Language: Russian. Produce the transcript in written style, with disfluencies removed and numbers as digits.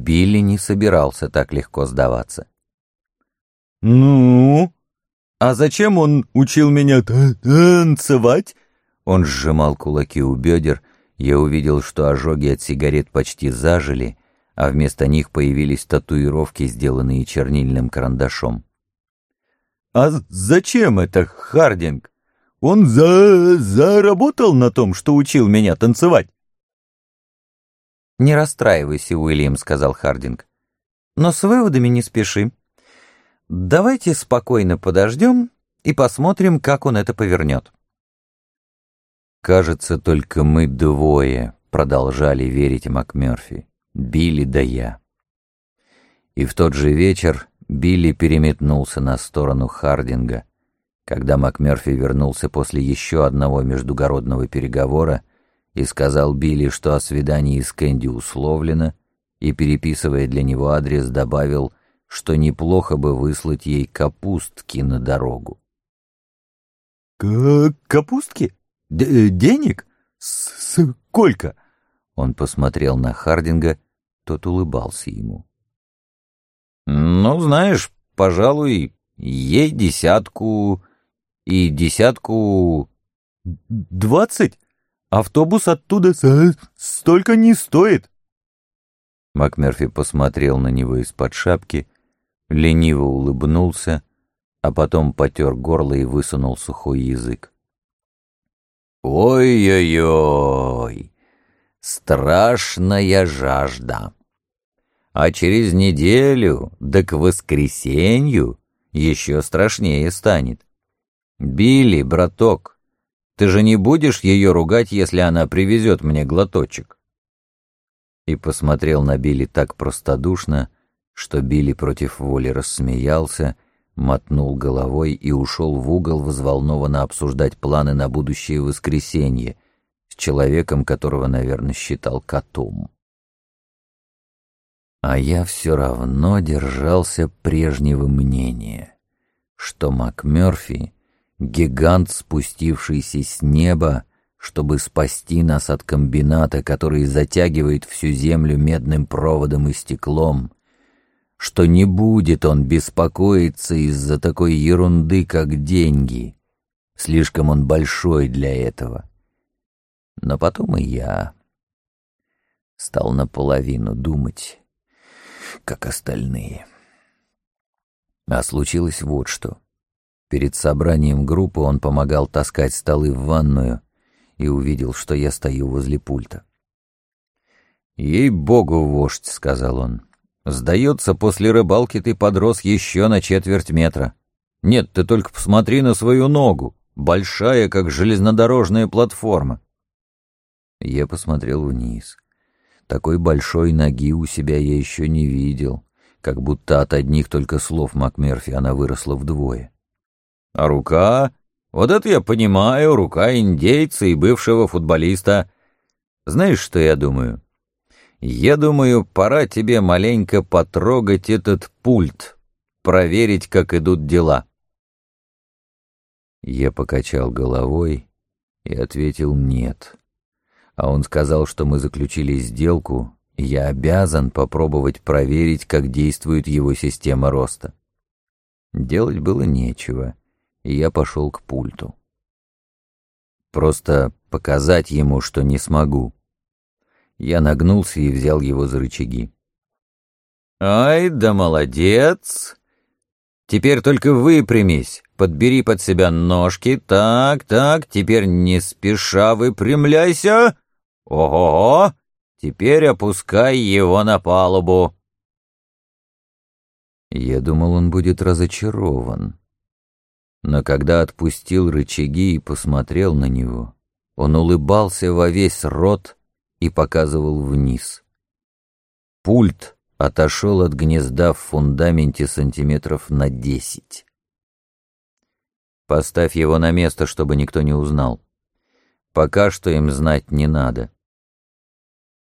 Билли не собирался так легко сдаваться. «Ну? А зачем он учил меня танцевать?» Он сжимал кулаки у бедер. Я увидел, что ожоги от сигарет почти зажили, а вместо них появились татуировки, сделанные чернильным карандашом. «А зачем это, Хардинг? Он заработал на том, что учил меня танцевать?» «Не расстраивайся, Уильям», — сказал Хардинг. «Но с выводами не спеши. Давайте спокойно подождем и посмотрим, как он это повернет». Кажется, только мы двое продолжали верить МакМёрфи, Билли да я. И в тот же вечер Билли переметнулся на сторону Хардинга. Когда МакМёрфи вернулся после еще одного междугородного переговора и сказал Билли, что о свидании с Кэнди условлено, и, переписывая для него адрес, добавил, что неплохо бы выслать ей капустки на дорогу. «Капустки? Денег? Сколько?» Он посмотрел на Хардинга, тот улыбался ему. «Ну, знаешь, пожалуй, ей 10 и 10. 20? Автобус оттуда столько не стоит». МакМёрфи посмотрел на него из-под шапки, лениво улыбнулся, а потом потер горло и высунул сухой язык. «Ой-ой-ой, страшная жажда. А через неделю, да к воскресенью, еще страшнее станет. Билли, браток, ты же не будешь ее ругать, если она привезет мне глоточек?» И посмотрел на Билли так простодушно, что Билли против воли рассмеялся, мотнул головой и ушел в угол взволнованно обсуждать планы на будущее воскресенье с человеком, которого, наверное, считал котом. А я все равно держался прежнего мнения, что МакМёрфи — гигант, спустившийся с неба, чтобы спасти нас от комбината, который затягивает всю землю медным проводом и стеклом, что не будет он беспокоиться из-за такой ерунды, как деньги. Слишком он большой для этого. Но потом и я стал наполовину думать, как остальные. А случилось вот что. Перед собранием группы он помогал таскать столы в ванную и увидел, что я стою возле пульта. «Ей-богу, вождь», — сказал он, — «сдается, после рыбалки ты подрос еще на 1/4 метра. Нет, ты только посмотри на свою ногу, большая, как железнодорожная платформа». Я посмотрел вниз. Такой большой ноги у себя я еще не видел, как будто от одних только слов МакМёрфи она выросла вдвое. «А рука? Вот это я понимаю, рука индейца и бывшего футболиста. Знаешь, что я думаю? Я думаю, пора тебе маленько потрогать этот пульт, проверить, как идут дела». Я покачал головой и ответил «нет». А он сказал, что мы заключили сделку, и я обязан попробовать проверить, как действует его система роста. Делать было нечего, и я пошел к пульту. Просто показать ему, что не смогу. Я нагнулся и взял его за рычаги. «Ай, да молодец! Теперь только выпрямись, подбери под себя ножки, так, теперь не спеша выпрямляйся. Ого-го! Теперь опускай его на палубу». Я думал, он будет разочарован. Но когда отпустил рычаги и посмотрел на него, он улыбался во весь рот и показывал вниз. Пульт отошел от гнезда в фундаменте сантиметров на 10. «Поставь его на место, чтобы никто не узнал. Пока что им знать не надо».